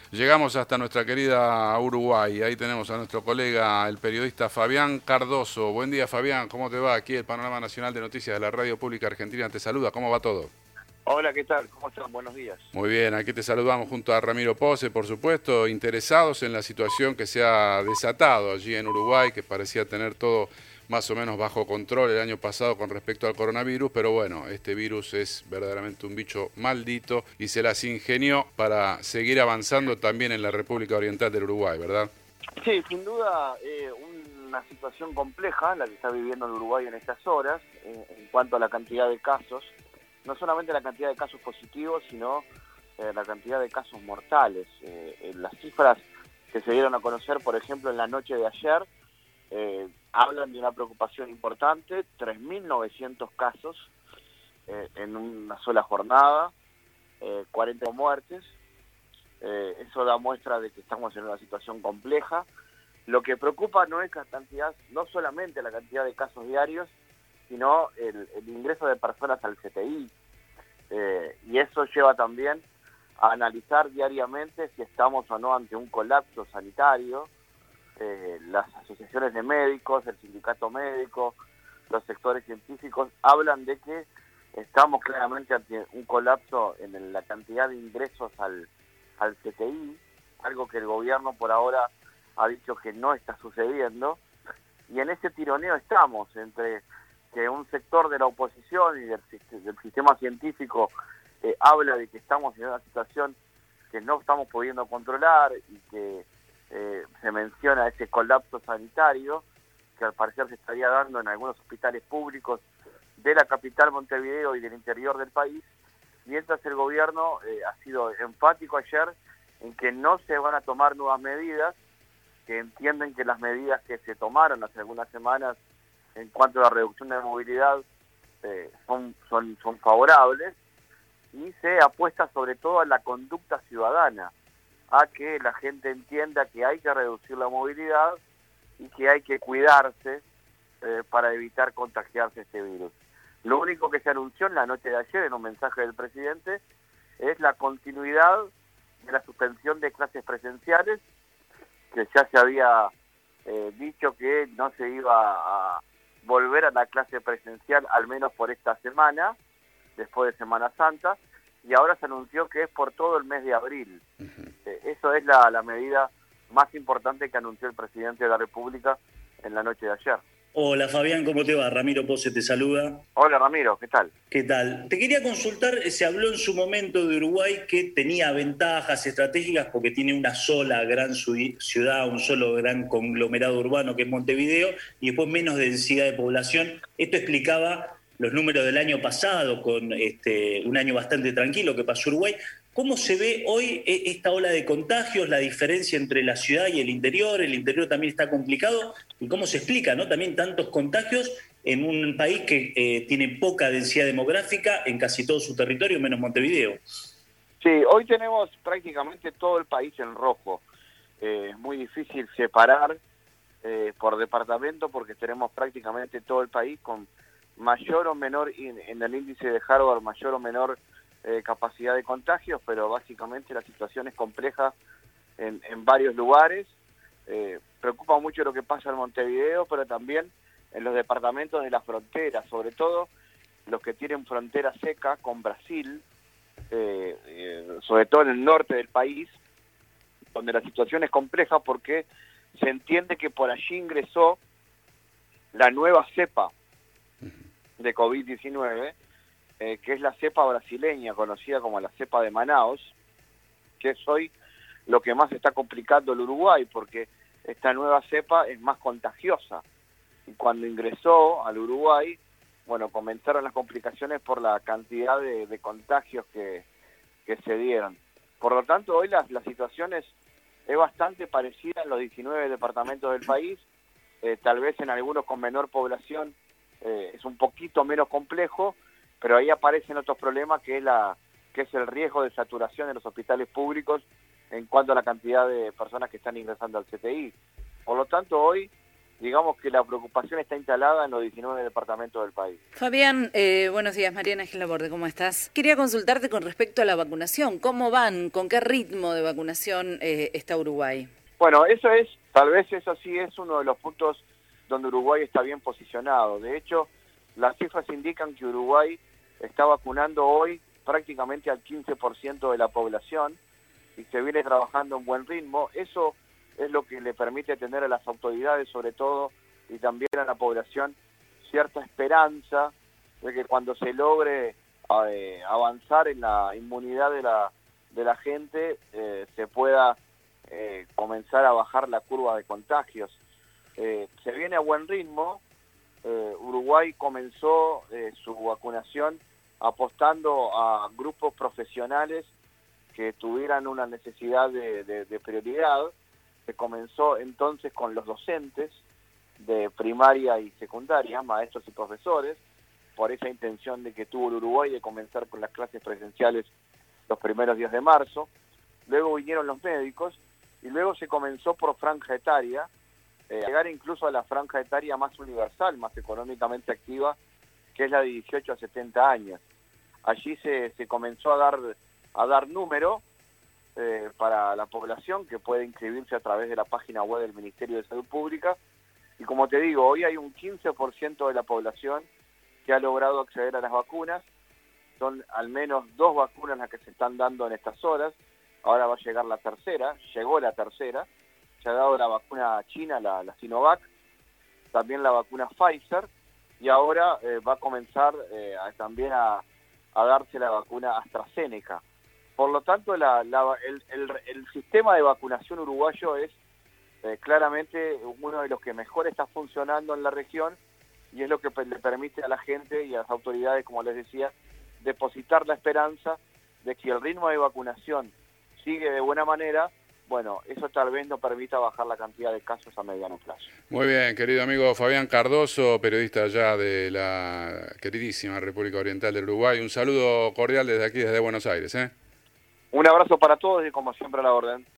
Llegamos hasta nuestra querida Uruguay. Ahí tenemos a nuestro colega, el periodista Fabián Cardoso. Buen día, Fabián. ¿Cómo te va? Aquí el Panorama Nacional de Noticias de la Radio Pública Argentina te saluda. ¿Cómo va todo? Hola, ¿qué tal? ¿Cómo están? Buenos días. Muy bien, aquí te saludamos junto a Ramiro Pose, por supuesto, interesados en la situación que se ha desatado allí en Uruguay, que parecía tener todo más o menos bajo control el año pasado con respecto al coronavirus, pero bueno, este virus es verdaderamente un bicho maldito y se las ingenió para seguir avanzando también en la República Oriental del Uruguay, ¿verdad? Sí, sin duda una situación compleja la que está viviendo el Uruguay en estas horas en cuanto a la cantidad de casos, no solamente la cantidad de casos positivos, sino la cantidad de casos mortales. Las cifras que se dieron a conocer, por ejemplo, en la noche de ayer, hablan de una preocupación importante, 3.900 casos en una sola jornada, 40 muertes. Eso da muestra de que estamos en una situación compleja. Lo que preocupa no es la cantidad, no solamente la cantidad de casos diarios, sino el ingreso de personas al CTI. Y eso lleva también a analizar diariamente si estamos o no ante un colapso sanitario. Las asociaciones de médicos, el sindicato médico, los sectores científicos hablan de que estamos claramente ante un colapso en la cantidad de ingresos al CTI, algo que el gobierno por ahora ha dicho que no está sucediendo, y en ese tironeo estamos entre que un sector de la oposición y del sistema científico habla de que estamos en una situación que no estamos pudiendo controlar y que se menciona ese colapso sanitario que al parecer se estaría dando en algunos hospitales públicos de la capital Montevideo y del interior del país, mientras el gobierno ha sido enfático ayer en que no se van a tomar nuevas medidas, que entienden que las medidas que se tomaron hace algunas semanas en cuanto a la reducción de movilidad son favorables, y se apuesta sobre todo a la conducta ciudadana, a que la gente entienda que hay que reducir la movilidad y que hay que cuidarse para evitar contagiarse este virus. Lo único que se anunció en la noche de ayer en un mensaje del presidente es la continuidad de la suspensión de clases presenciales, que ya se había dicho que no se iba a volver a la clase presencial al menos por esta semana, después de Semana Santa, y ahora se anunció que es por todo el mes de abril. Eso es la medida más importante que anunció el presidente de la República en la noche de ayer. Hola Fabián, ¿cómo te va? Ramiro Pose te saluda. Hola Ramiro, ¿qué tal? ¿Qué tal? Te quería consultar, se habló en su momento de Uruguay que tenía ventajas estratégicas porque tiene una sola gran ciudad, un solo gran conglomerado urbano que es Montevideo y después menos densidad de población. Esto explicaba los números del año pasado con un año bastante tranquilo que pasó Uruguay. ¿Cómo se ve hoy esta ola de contagios, la diferencia entre la ciudad y el interior? El interior también está complicado. ¿Y cómo se explica, no? También tantos contagios en un país que tiene poca densidad demográfica en casi todo su territorio, menos Montevideo. Sí, hoy tenemos prácticamente todo el país en rojo. Es muy difícil separar por departamento porque tenemos prácticamente todo el país con mayor o menor, en el índice de Harvard, mayor o menor capacidad de contagios, pero básicamente la situación es compleja en varios lugares. Preocupa mucho lo que pasa en Montevideo, pero también en los departamentos de la frontera, sobre todo los que tienen frontera seca con Brasil, sobre todo en el norte del país, donde la situación es compleja porque se entiende que por allí ingresó la nueva cepa de COVID-19, que es la cepa brasileña, conocida como la cepa de Manaus, que es hoy lo que más está complicando el Uruguay, porque esta nueva cepa es más contagiosa. Y cuando ingresó al Uruguay, bueno, comenzaron las complicaciones por la cantidad de contagios que se dieron. Por lo tanto, hoy la situación es bastante parecida en los 19 departamentos del país, tal vez en algunos con menor población es un poquito menos complejo, pero ahí aparecen otros problemas que es el riesgo de saturación en los hospitales públicos en cuanto a la cantidad de personas que están ingresando al CTI. Por lo tanto, hoy digamos que la preocupación está instalada en los 19 departamentos del país. Fabián, buenos días, Mariana Gil Laborde, ¿cómo estás? Quería consultarte con respecto a la vacunación. ¿Cómo van? ¿Con qué ritmo de vacunación está Uruguay? Bueno, tal vez eso sí es uno de los puntos donde Uruguay está bien posicionado. De hecho, las cifras indican que Uruguay está vacunando hoy prácticamente al 15% de la población y se viene trabajando en buen ritmo. Eso es lo que le permite tener a las autoridades, sobre todo, y también a la población, cierta esperanza de que cuando se logre avanzar en la inmunidad de la gente, se pueda comenzar a bajar la curva de contagios. Se viene a buen ritmo. Uruguay comenzó su vacunación apostando a grupos profesionales que tuvieran una necesidad de prioridad. Se comenzó entonces con los docentes de primaria y secundaria, maestros y profesores, por esa intención de que tuvo el Uruguay de comenzar con las clases presenciales los primeros días de marzo. Luego vinieron los médicos y luego se comenzó por franja etaria, llegar incluso a la franja etaria más universal, más económicamente activa, que es la de 18 a 70 años. Allí se comenzó a dar número para la población que puede inscribirse a través de la página web del Ministerio de Salud Pública. Y como te digo, hoy hay un 15% de la población que ha logrado acceder a las vacunas. Son al menos 2 vacunas las que se están dando en estas horas. Ahora va a llegar la tercera, llegó la tercera. Se ha dado la vacuna china, la Sinovac, también la vacuna Pfizer, y ahora va a comenzar también a darse la vacuna AstraZeneca. Por lo tanto, el sistema de vacunación uruguayo es claramente uno de los que mejor está funcionando en la región y es lo que le permite a la gente y a las autoridades, como les decía, depositar la esperanza de que el ritmo de vacunación sigue de buena manera. Bueno, eso tal vez nos permita bajar la cantidad de casos a mediano plazo. Muy bien, querido amigo Fabián Cardoso, periodista allá de la queridísima República Oriental del Uruguay. Un saludo cordial desde aquí, desde Buenos Aires. Un abrazo para todos y como siempre a la orden.